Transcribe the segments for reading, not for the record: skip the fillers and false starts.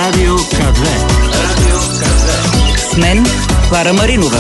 Радио К2. С мен Клара Маринова.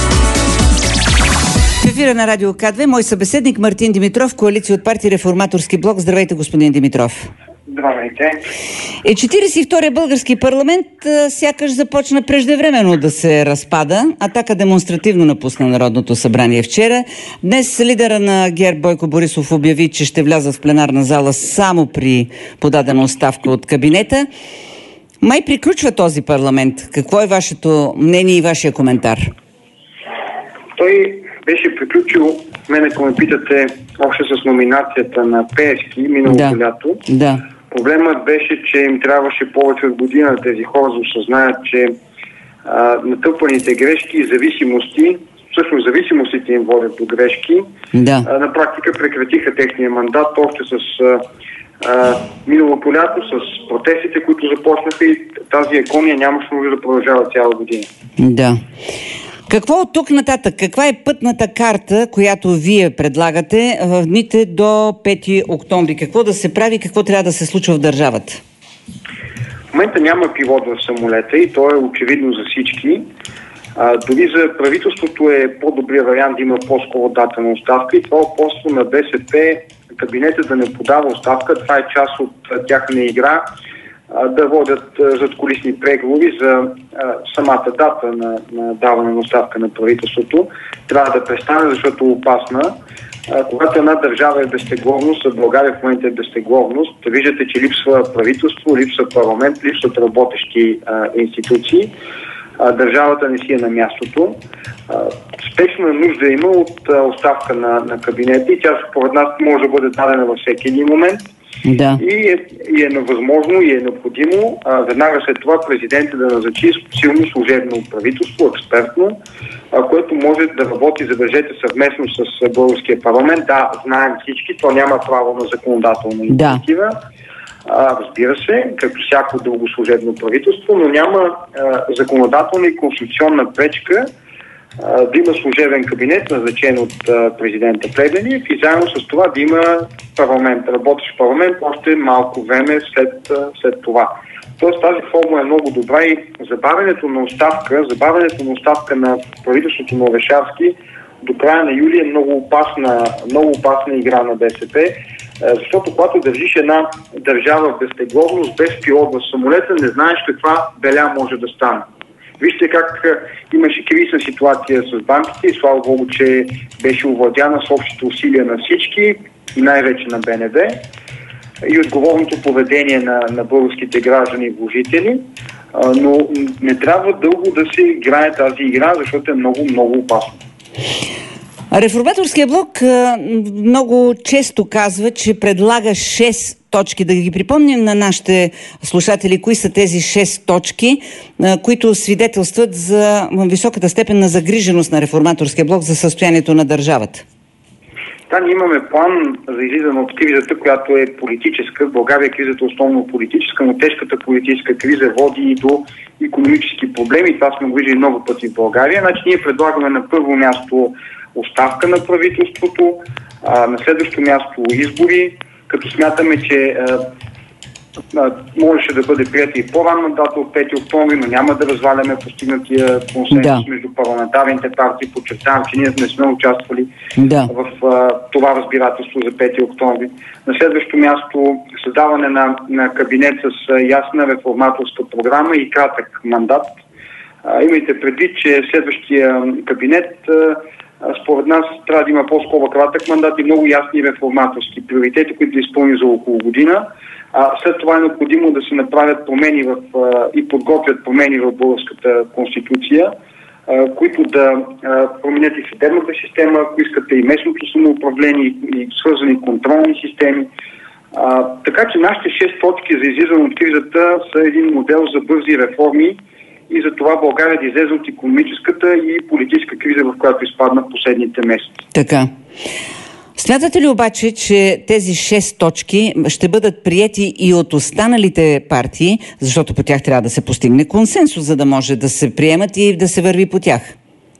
В ефира на Радио К2 мой събеседник Мартин Димитров, коалиция от партия Реформаторски блок. Здравейте, господин Димитров. Здравейте. 42-я български парламент сякаш започна преждевременно да се разпада. Атака демонстративно напусна Народното събрание вчера. Днес лидера на ГЕРБ Бойко Борисов обяви, че ще влязат в пленарна зала само при подадена оставка от кабинета. Май приключва този парламент. Какво е вашето мнение и вашия коментар? Той беше приключил, мен ако ме питате, още с номинацията на Пеевски миналото лято. Да. Проблемът беше, че им трябваше повече от година на тези хора да осъзнаят, че натрупаните грешки и зависимости, всъщност зависимостите им водят до грешки, на практика прекратиха техния мандат още с миналото лято, с протестите, които започнаха, и тази агония нямаше нужда да продължава цяла година. Да. Какво от тук нататък? Каква е пътната карта, която вие предлагате в дните до 5 октомври? Какво да се прави, какво трябва да се случва в държавата? В момента няма пилот в самолета и то е очевидно за всички. Дори за правителството е по-добрият вариант да има по-скоро дата на оставка, и това упорство на БСП кабинета да не подава оставка. Това е част от тяхна игра да водят задкулисни преговори за самата дата на даване на оставка на правителството. Трябва да престане, защото е опасна. Когато една държава е безтегловност, а България в момента е безтегловност, виждате, че липсва правителство, липсва парламент, липсват работещи институции. Държавата не си е на мястото. Спешна нужда има от оставка на кабинета и тя според нас може да бъде дадена във всеки един момент. Да. И е невъзможно и е необходимо веднага след това президентът да назначи силно служебно правителство, експертно, което може да работи, забележете, съвместно с българския парламент. Да, знаем всички, то няма право на законодателна инициатива. Разбира се, като всяко друго служебно правителство, но няма законодателна и конституционна пречка да има служебен кабинет, назначен от президента Плевнелиев, и заедно с това да има парламент, работещ парламент още малко време след това. Тоест тази формула е много добра и забавянето на оставка на правителството на Орешарски до края на юли е много опасна игра на БСП, защото когато държиш една държава в безтегловност, без пилот в самолета, не знаеш каква беля може да стане. Вижте как имаше кризисна ситуация с банките и слава Богу, че беше овладяна с общите усилия на всички и най-вече на БНБ и отговорното поведение на българските граждани и вложители, но не трябва дълго да се играе тази игра, защото е много, много опасно. Реформаторския блок много често казва, че предлага 6 точки. Да ги припомним на нашите слушатели, кои са тези 6 точки, които свидетелстват за високата степен на загриженост на Реформаторския блок за състоянието на държавата. Да, ние имаме план за излизане от кризата, която е политическа. В България кризата е основно политическа, но тежката политическа криза води и до икономически проблеми. Това сме го виждали много пъти в България. Значи ние предлагаме на първо място оставка на правителството, на следващо място избори, като смятаме, че можеше да бъде приета и по-ранна дата от 5 октомври, но няма да разваляме постигнатия консенсус между парламентарните партии. Подчертавам, че ние не сме участвали в това разбирателство за 5 октомври. На следващо място създаване на кабинет с ясна реформаторска програма и кратък мандат. Имайте предвид, че следващия кабинет според нас трябва да има по-скоро кратък мандат и много ясни реформаторски приоритети, които да изпълни за около година. След това е необходимо да се направят промени и подготвят промени в българската конституция, които да променят и съдебната система, ако искате и местното самоуправление, и свързани контролни системи. Така че нашите 6 точки за излизане от кризата са един модел за бързи реформи и за това България да излезе от икономическата и политическа криза, в която изпадна в последните месеци. Така. Смятате ли обаче, че тези 6 точки ще бъдат приети и от останалите партии, защото по тях трябва да се постигне консенсус, за да може да се приемат и да се върви по тях?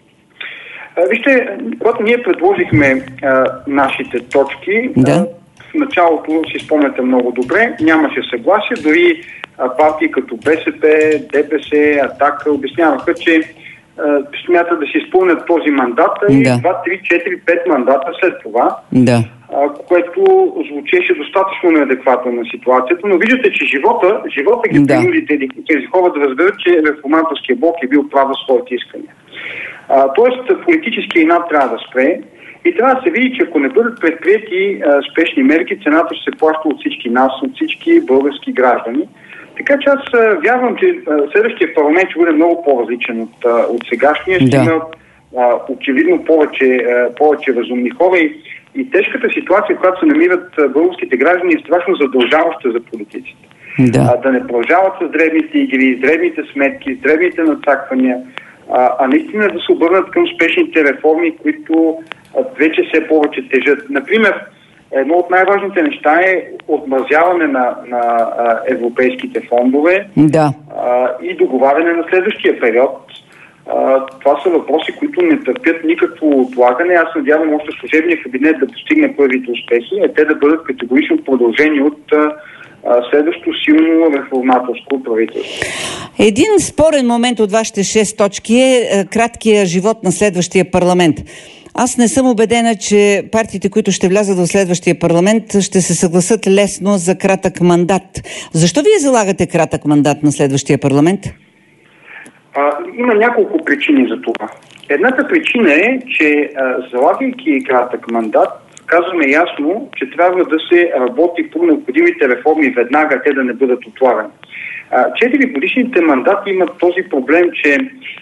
Вижте, когато ние предложихме нашите точки, в началото, си спомняте много добре, нямаше съгласие, дори партии като БСП, ДПС, Атака обясняваха, че смятат да си изпълнят този мандат и 2, 3, 4, 5 мандата след това, което звучеше достатъчно неадекватно на ситуацията, но виждате, че живота ги принуди тези хора да разберат, че реформаторския блок е бил прав в своите искания. Тоест, политически инат трябва да спре и трябва да се види, че ако не бъдат предприяти спешни мерки, цената ще се плаща от всички нас, от всички български граждани. Така че аз вярвам, че следващия парламент ще бъде много по-различен от сегашния. Ще има очевидно повече разумни хора и тежката ситуация, в която се намират българските граждани, е страшно задължаваща за политиците. Да не продължават с дребните игри, с дребните сметки, с дребните надцаквания, а наистина да се обърнат към спешните реформи, които вече все повече тежат. Например, едно от най-важните неща е отмразяване на европейските фондове и договаряне на следващия период. Това са въпроси, които не търпят никакво отлагане. Аз надявам още служебния кабинет да постигне първите успехи, а те да бъдат категорично продължени от следващо силно реформаторско правителство. Един спорен момент от вашите 6 точки е краткия живот на следващия парламент. Аз не съм убедена, че партиите, които ще влязат в следващия парламент, ще се съгласат лесно за кратък мандат. Защо вие залагате кратък мандат на следващия парламент? Има няколко причини за това. Едната причина е, че залагайки кратък мандат, казваме ясно, че трябва да се работи по необходимите реформи веднага, те да не бъдат отлагани. 4-годишните мандати имат този проблем, че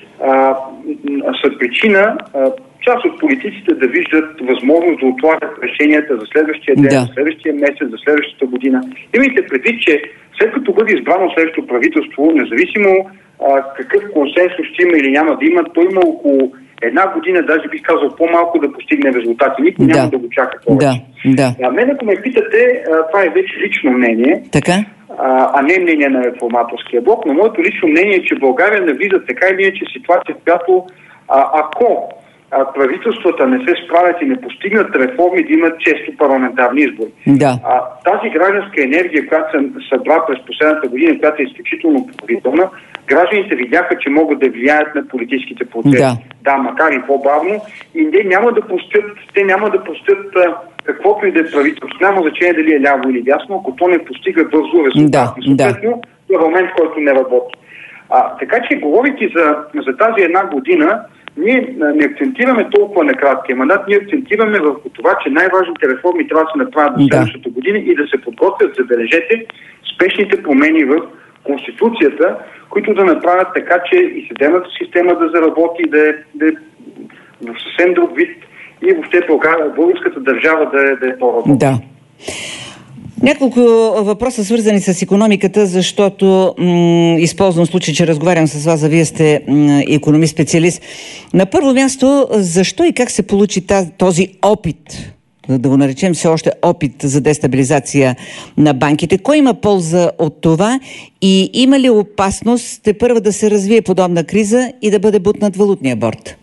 са причина част от политиците да виждат възможност да отлагат решенията за следващия ден, за следващия месец, за следващата година. Имайте предвид, че след като бъде избрано следващото правителство, независимо какъв консенсус ще има или няма да има, то има около една година, даже бих казал по-малко да постигне резултати. Никой няма да го чака повече. Мен, ако ме питате, това е вече лично мнение, а не мнение на реформаторския блок, но моето лично мнение е, че България навлиза така или иначе ситуация, в която ако правителствата не се справят и не постигнат реформи, да имат често парламентарни избори. Тази гражданска енергия, която се събра през последната година, която е изключително положителна, гражданите видяха, че могат да влияят на политическите процеси. Макар и по-бавно, и те няма да пустят каквото и да е правителство. Няма значение дали е ляво или дясно, ако то не постига бързо резултати. Съответно, парламент, който не работи. Така че, говорейки за тази една година, ние не акцентираме толкова на краткия мандат, ние акцентираме върху това, че най-важните реформи трябва да се направят до следващата година и да се подготвят, забележете, спешните промени в Конституцията, които да направят така, че и съдебната система да заработи, да е в съвсем друг вид и въобще българската държава да е по-работна. Няколко въпроса, свързани с икономиката, защото използвам случай, че разговарям с вас, а вие сте икономист-специалист. На първо място, защо и как се получи този опит, да го наречем все още опит за дестабилизация на банките? Кой има полза от това и има ли опасност тепърва да се развие подобна криза и да бъде бутнат валутния борд?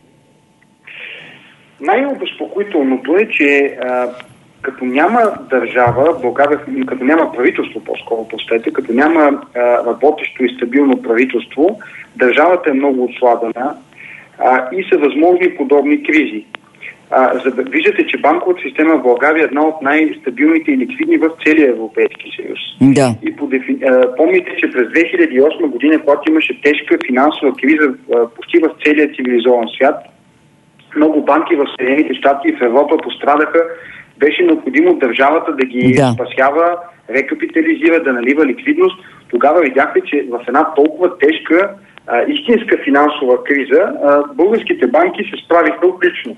Най-обезпокоителното е, че като няма държава, България, като няма правителство, като няма работещо и стабилно правителство, държавата е много отслабена и са възможни подобни кризи. Виждате, че банковата система в България е една от най-стабилните и ликвидни в целия Европейски съюз. И помните, че през 2008 година, когато имаше тежка финансова криза почти в целия цивилизован свят, много банки в Съединените щати и в Европа пострадаха. Беше необходимо държавата да ги спасява, рекапитализира, да налива ликвидност. Тогава видяхте, че в една толкова тежка истинска финансова криза българските банки се справиха отлично.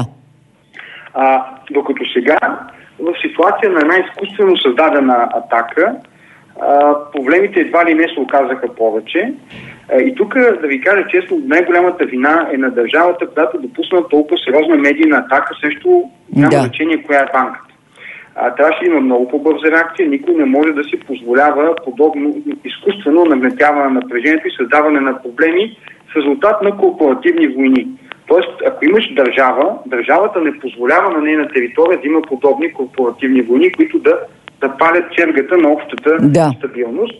Докато сега, в ситуация на една изкуствено създадена атака, проблемите едва ли не се оказаха повече. И тук, да ви кажа честно, най-голямата вина е на държавата, която допусна толкова сериозна медийна атака, също няма значение коя е банката. Трябваше да има много по-бърза реакция, никой не може да си позволява подобно изкуствено нагнетяване на напрежението и създаване на проблеми с резултат на корпоративни войни. Тоест, ако имаш държава, държавата не позволява на нейна територия да има подобни корпоративни войни, които да палят чергата на общата стабилност.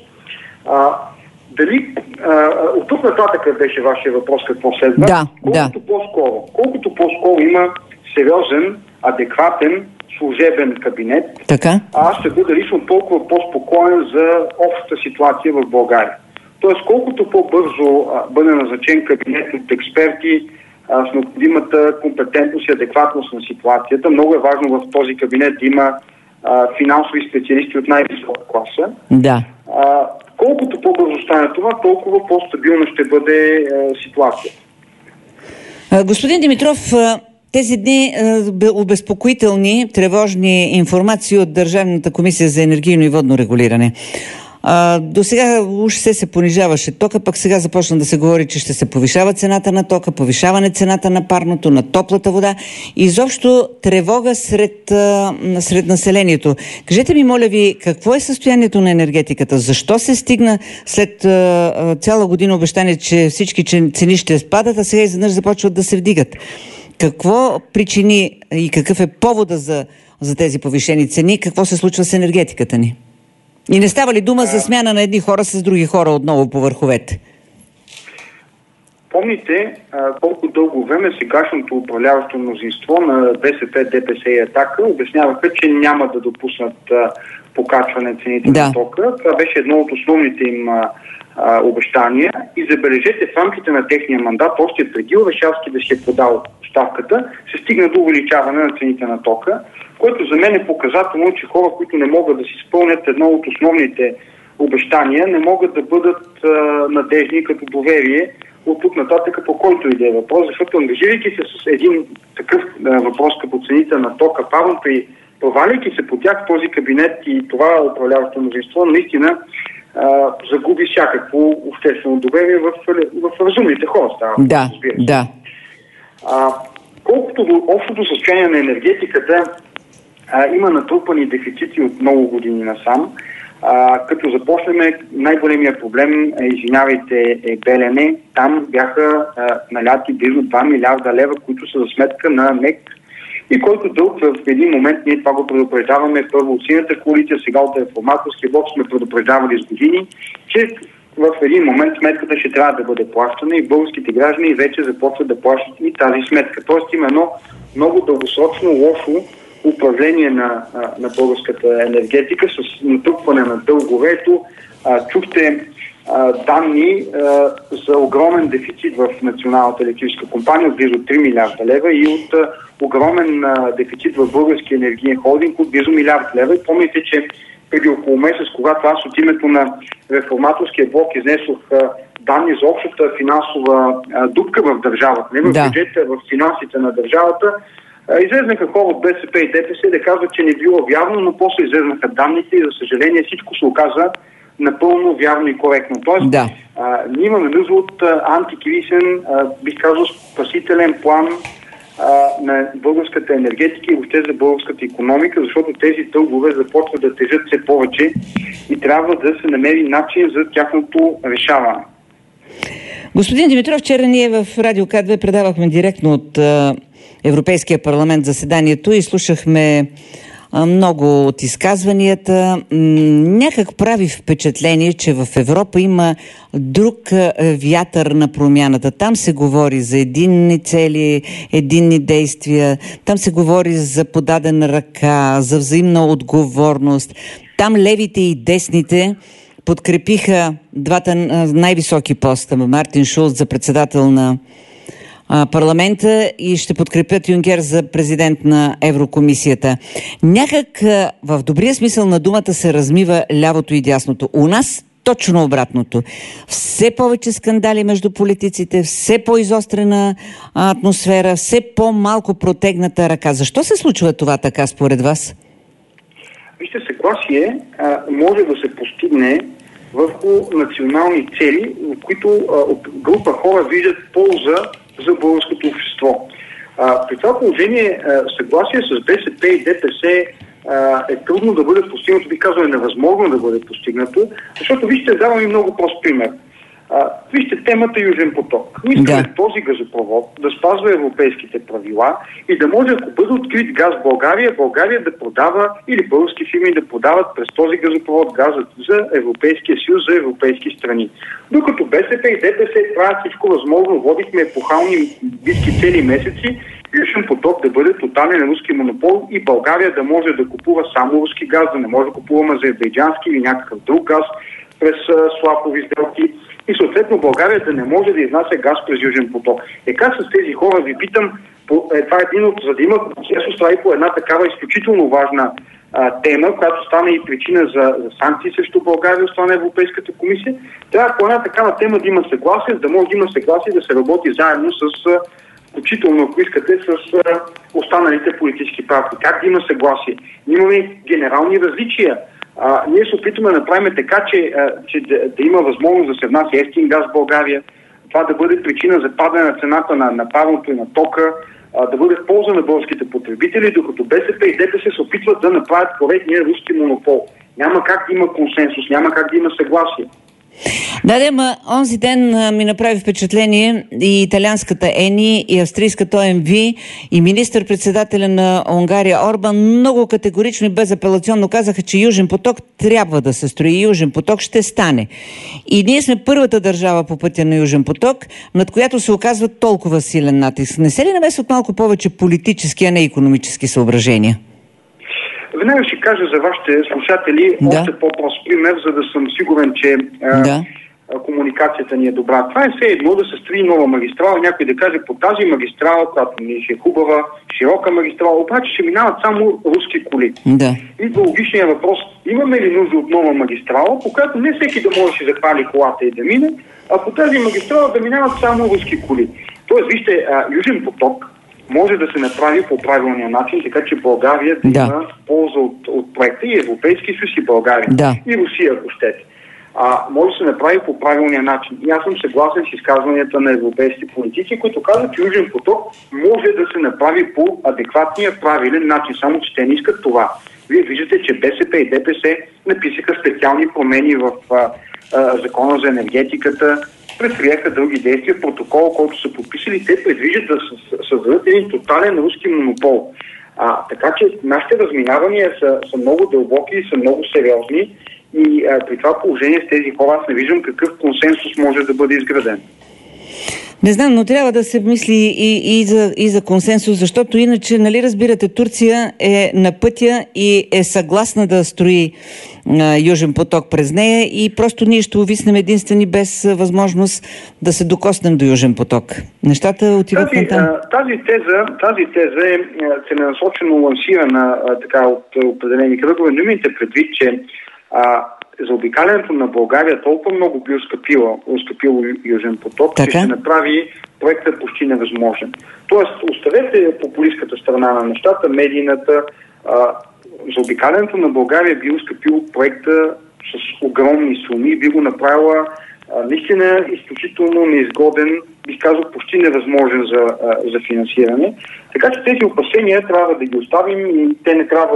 От тук нататък беше вашия въпрос какво следва. Колкото по-скоро има сериозен, адекватен служебен кабинет, аз ще бъда лично толкова по-спокоен за общата ситуация в България. Тоест, колкото по-бързо бъде назначен кабинет от експерти с необходимата компетентност и адекватност на ситуацията, много е важно в този кабинет да има финансови специалисти от най-висока класа. Колкото по-бързо стане това, толкова по-стабилна ще бъде ситуацията. Господин Димитров, тези дни обезпокоителни, тревожни информации от Държавната комисия за енергийно и водно регулиране. До сега уж се понижаваше тока, пък сега започна да се говори, че ще се повишава цената на тока, повишаване цената на парното, на топлата вода. Изобщо тревога сред населението. Кажете ми, моля ви, какво е състоянието на енергетиката? Защо се стигна след цяла година обещание, че всички цени ще спадат, а сега изведнъж започват да се вдигат? Какво причини и какъв е повода за тези повишени цени? Какво се случва с енергетиката ни? И не става ли дума за смяна на едни хора с други хора отново по върховете? Помните колко дълго време сегашното управляващо мнозинство на БСП, ДПС и Атака обясняваха, че няма да допуснат покачване цените на тока. Това беше едно от основните им обещания. И забележете, в рамките на техния мандат, още преди Орешарски да си е подал оставката, се стигна до увеличаване на цените на тока, което за мен е показателно, че хора, които не могат да си изпълнят едно от основните обещания, не могат да бъдат надежни като доверие от тук нататък по който и да е въпрос, защото ангажирайки се с един такъв въпрос като цените на тока, парното и проваляйки се по тях, този кабинет и това управляващо мнозинство наистина загуби всякакво обществено доверие в разумните хора. Колкото до общото състояние на енергетиката, има натрупани дефицити от много години насам. Като започнем, най-големият проблем, е Белене. Там бяха наляти близо 2 милиарда лева, които са за сметка на НЕК и който дълг в един момент, ние това го предупреждаваме първо от Синята коалиция, сега от Реформаторския блок сме предупреждавали с години, че в един момент сметката ще трябва да бъде плащана и българските граждани вече започват да плащат и тази сметка. Тоест има едно много дългосрочно лошо управление на българската енергетика с натрупване на дълговето. Чухте данни за огромен дефицит в Националната електрическа компания от близо 3 милиарда лева и от огромен дефицит в Българския енергиен холдинг от близо милиард лева. И помните, че преди около месец, когато аз от името на Реформаторския блок изнесох данни за общата финансова дупка в държавата, не в бюджета, в финансите на държавата, излезнаха хора от БСП и ДПС да казват, че не било вярно, но после излезнаха данните и за съжаление всичко се оказа напълно вярно и коректно. Тоест, ние имаме нужда от антикризисен, бих казал, спасителен план на българската енергетика и въобще за българската икономика, защото тези дългове започват да тежат все повече и трябва да се намери начин за тяхното решаване. Господин Димитров, вчера ние в Радио К2 предавахме директно от Европейския парламент заседанието и слушахме много от изказванията. Някак прави впечатление, че в Европа има друг вятър на промяната. Там се говори за единни цели, единни действия. Там се говори за подадена ръка, за взаимна отговорност. Там левите и десните подкрепиха двата най-високи поста. Мартин Шулц за председател на парламента и ще подкрепят Юнкер за президент на Еврокомисията. Някак в добрия смисъл на думата се размива лявото и дясното. У нас точно обратното. Все повече скандали между политиците, все по-изострена атмосфера, все по-малко протегната ръка. Защо се случва това така според вас? Вижте, съгласие може да се постигне върху национални цели, в които група хора виждат полза за българското общество. При това положение съгласие с БСП и ДПС е трудно да бъде постигнато, би казал, е невъзможно да бъде постигнато, защото вижте, давам и много прост пример. Вижте темата Южен поток. Ние искаме този газопровод да спазва европейските правила и да може, ако бъде открит газ в България, България да продава или български фирми да продават през този газопровод газът за Европейския съюз, за европейски страни. Докато БСП и ДПС правят всичко възможно, водихме епохални битки цели месеци, Южен поток да бъде тотален руски монопол и България да може да купува само руски газ, да не може да купуваме азербайджански или някакъв друг газ през слапови сделки и съответно България да не може да изнася газ през Южен поток. Как с тези хора ви питам, това е един от, за да има консенсус, това и по една такава изключително важна тема, която стана и причина за санкции срещу България от страна на Европейската комисия. Трябва по една такава тема да има съгласие, да може да има съгласие да се работи заедно с включително, ако искате, с останалите политически партии. Как да има съгласие? Имаме генерални различия. Ние се опитваме да направим така, че да има възможност да се внася евтин газ в България, това да бъде причина за падане на цената на парното и на тока, да бъде в полза на българските потребители, докато БСП и ДПС се опитват да направят поредния руски монопол. Няма как да има консенсус, няма как да има съгласие. Да, онзи ден ми направи впечатление и италианската ЕНИ, и австрийската ОМВ, и министър-председателя на Унгария Орбан много категорично и безапелационно казаха, че Южен поток трябва да се строи. Южен поток ще стане. И ние сме първата държава по пътя на Южен поток, над която се оказва толкова силен натиск. Не се ли намесват малко повече политически, а не икономически съображения? Веднага ще кажа за вашите слушатели още по-прост пример, за да съм сигурен, че комуникацията ни е добра. Това е все едно да се строи нова магистрала, някой да каже по тази магистрала, която ни е хубава, широка магистрала, обаче ще минават само руски коли. Идва логичният въпрос, имаме ли нужда от нова магистрала, по която не всеки да може да си запали колата и да мине, а по тази магистрала да минават само руски коли. Тоест, вижте, Южен поток може да се направи по правилния начин, така че България да има полза от проекта и Европейски съюз и България. И Русия, ако щете. Може да се направи по правилния начин. И аз съм съгласен с изказванията на европейски политици, които казват, че Южен поток може да се направи по адекватния, правилен начин, само че те не искат това. Вие виждате, че БСП и ДПС написаха специални промени в Закона за енергетиката, предприеха други действия, протокол, който са подписали, те предвиждат да създадат един тотален руски монопол. Така че нашите разминавания са много дълбоки и са много сериозни и при това положение с тези хора аз не виждам какъв консенсус може да бъде изграден. Не знам, но трябва да се мисли и за консенсус, защото иначе, нали разбирате, Турция е на пътя и е съгласна да строи Южен поток през нея и просто ние ще увиснем единствени без възможност да се докоснем до Южен поток. Нещата отиват на там. Тази теза е целенасочено лансирана от определени кръгове, но имайте предвид, че заобикалянето на България толкова много би оскъпило Южен поток, че ще направи проекта почти невъзможен. Тоест, оставете популистката страна на нещата, медийната, заобикалянето на България би оскъпило проекта с огромни суми, би го направила наистина изключително неизгоден, бих казал почти невъзможен за финансиране. Така че тези опасения трябва да ги оставим и те не трябва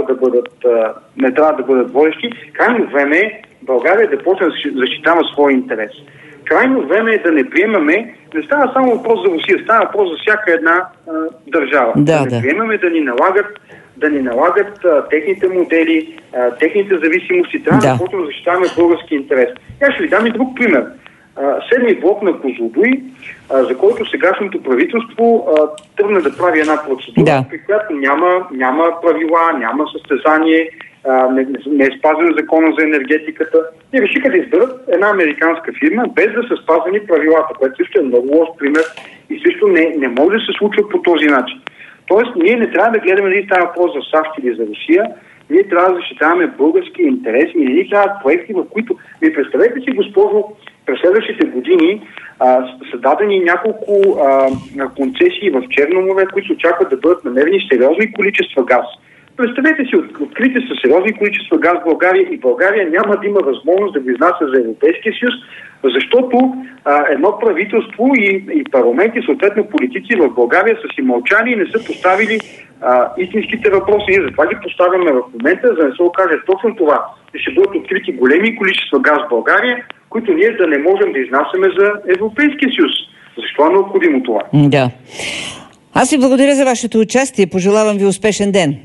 да бъдат водещи. Крайно време е България да почне да защитава своя интерес. Крайно време е да не приемаме, не става само въпрос за Русия, става въпрос за всяка една държава. Не приемаме да ни налагат техните модели, техните зависимости. Трябва да почнем да защитаваме български интерес. Я ще ви дам и друг пример. Седми блок на Козлодуй, за който сегашното правителство тръгна да прави една процедура, при която няма правила, няма състезание, не е спазен закона за енергетиката. И решиха да изберат една американска фирма, без да са спазени правилата, което също е много лош пример и също не може да се случва по този начин. Тоест, ние не трябва да гледаме дали става въпрос за САЩ или за Русия, ние трябва да защитаваме български интерес и не ни трябват проекти, в които... Вие представете си, госпожо, през следващите години са дадени няколко концесии в Черно море, които очакват да бъдат намерени сериозни количества газ. Представете си, открити са сериозни количества газ в България и България няма да има възможност да го изнася за Европейския съюз, защото едно правителство и парламент и съответно политици в България са си мълчали и не са поставили истинските въпроси. Ние затова ги поставяме в момента, за да не се окаже точно това. Ще бъдат открити големи количества газ в България, които ние да не можем да изнасяме за Европейския съюз. Защо е необходимо това? Да. Аз ви благодаря за вашето участие. Пожелавам ви успешен ден.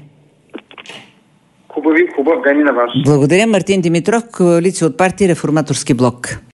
Хубав ден и на вас. Благодаря. Мартин Димитров, коалиция от партия Реформаторски блок.